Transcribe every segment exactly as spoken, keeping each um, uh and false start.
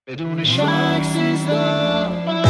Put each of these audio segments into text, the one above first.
بدون شک سیزده.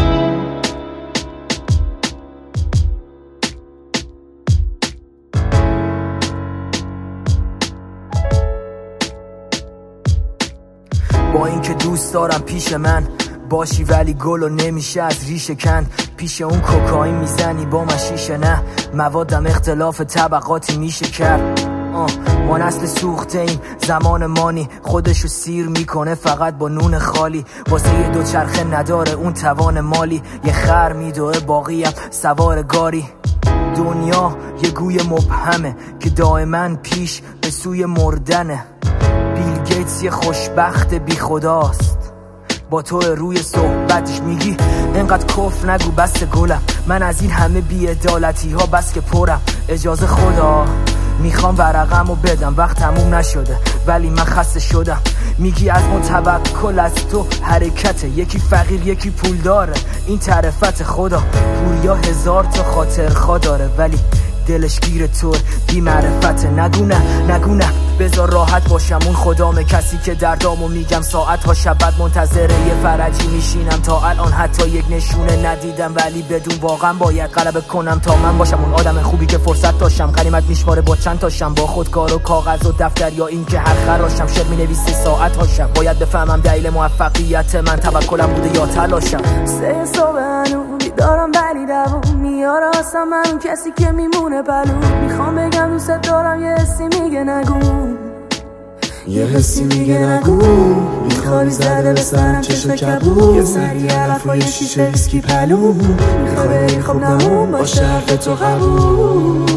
با اینکه دوست دارم پیش من باشی ولی گلو نمیشه از ریشه کند. پیش اون کوکائین میزنی با من شیشه، نه موادم اختلاف طبقاتی میشه کرد. آه. ما نسل سوخته ایم، زمان مانی خودشو سیر میکنه فقط با نون خالی. واسه یه دوچرخه نداره اون توان مالی، یه خر میدوه باقیم سوار گاری. دنیا یه گوی مبهمه که دائما پیش به سوی مردنه. بیل گیتس یه خوشبخت بی خداست، با تو روی صحبتش میگی اینقدر کف نگو بس گلم. من از این همه بی‌عدالتی ها بس که پرم. اجازه خدا میخوام ورقم رو بدم، وقت تموم نشده ولی من خسته شدم. میگی از متوکل از تو حرکته، یکی فقیر یکی پول داره، این طرفت خدا. پوریا هزار تا خاطر خوا داره ولی دلش گیر تو بی معرفت. نگو نه نگو نه بذار راحت باشم، اون خدامه کسی که دردامو میگم ساعت ها شب بعد منتظره یه فرجی میشینم. تا الان حتی یک نشونه ندیدم ولی بدون واقعا باید غلبه کنم تا من باشم اون آدم خوبی که فرصت داشتم. غنیمت میشماره با چند تاشم، با خودکار و کاغذ و دفتر یا این که هر خراشم. شعر مینویسی ساعت هاشم، باید بفهمم دلیل موفقیت من توکلم بوده یا تلاشم. سه صبح هنو بیدارم ولی دوام میاره اصلا من اون کسی که میمونه پلو. میخوام بگم دوست دارم یه حسی میگه نگو، یه حسی میگه نگو. میخوای زده به سرم چشم کبود، یه سری علف و یه شیشه ویسکی پلو. میخوای بری خب نمون باشه حرف تو قبول.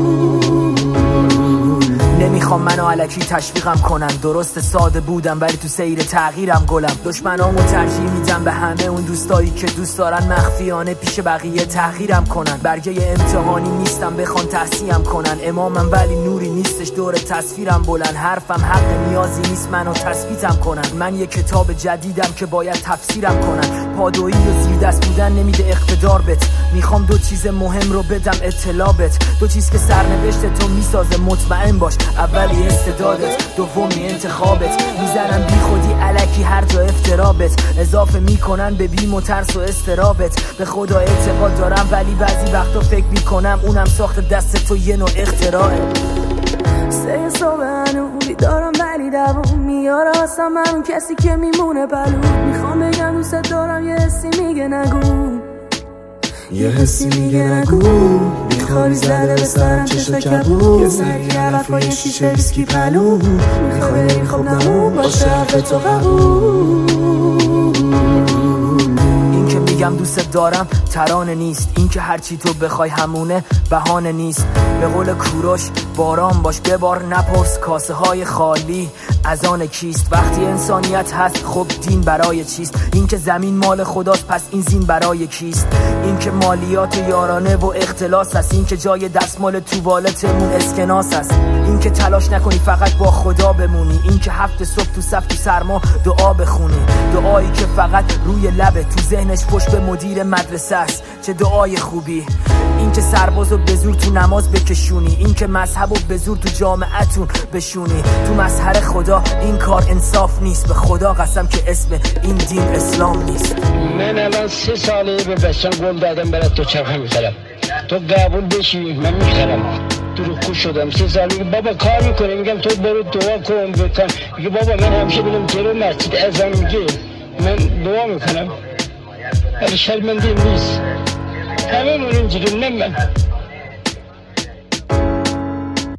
نمیخوام منو الکی تشویقم کنن، درست ساده بودم ولی تو سیر تغییرم گلم. دشمنامو ترجیح میدم به همه اون دوستایی که دوست دارن مخفیانه پیش بقیه تغییرم کنن. برگه امتحانی نیستم بخوان تحصیلم کنن، امامم ولی نوری نیستش دور تصویرم بلند. حرفم حق نیازی نیست منو تثبیتم کنن. من یه کتاب جدیدم که باید تفسیرم کنن. پادویی و زیر دست بودن نمیده اقتدار بت. میخوام دو چیز مهم رو بدم اطلاع بت، دو چیز که سرنوشت تو میسازه. مطمئن باش اولی استعدادت، دومی انتخابت. میزنم بی خودی الکی هر جا افترابت، اضافه میکنن به بیم و ترس و استرابت. به خدا اعتقاد دارم ولی بعضی وقتا فکر میکنم اونم ساخت دست تو یه نوع اختراعه. سه صبح هنو بیدارم ولی دوام میاره اصلا من اون کسی که میمونه پلو. میخوام بگم دوست دارم یه حسی میگه نگو، یه حسی میگه نگو. میخوای زده به سرم چشم کبود، یه سری علف و یه شیشه ویسکی پلو. میخوای بری خب نمون باشه حرف تو قبول. این که میگم دوست دارم ترانه نیست، این که هرچی تو بخوای همونه بهانه نیست. به قول کوروش باران باش ببار نپرس کاسه های خالی از آن کیست. وقتی انسانیت هست خب دین برای چیست؟ این که زمین مال خداست پس این زین برای کیست؟ این که مالیات یارانه و اختلاس است، این که جای دستمال توالتمون اسکناس است. این که تلاش نکنی فقط با خدا بمونی، این که هفت صبح تو صف تو سرما دعا بخونی. دعایی که فقط روی لبه تو ذهنش پشت به مدیر مدرسه است، چه دعای خوبی. این که سربازو به زور تو نماز بکشونی، این که مذهبو به زور تو جامعتون بشونی. تو مظهر خدا این کار انصاف نیست، به خدا قسم که اسم این دین اسلام نیست. من الان سه ساله به بچم گل دادم برای تو چرخه میخرم، تو قبول بشی من میخرم. دروغگو شدم سه ساله بابا کار میکنه، میگم تو برو دعا کن بکن. میگه بابا من همیشه بینم جلو مسجد اذان میگه من دعا میکنم، ولی شرمنده نیست. همه من اینجوری نه من